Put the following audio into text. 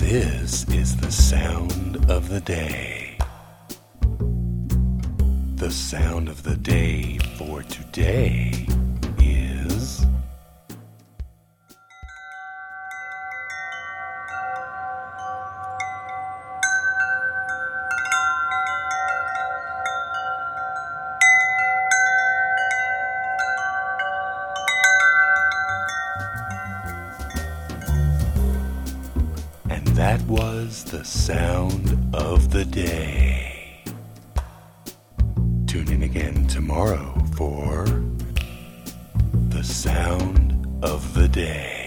This is the sound of the day. The sound of the day for today is and that was the sound of the day. Tune in again tomorrow for the sound of the day.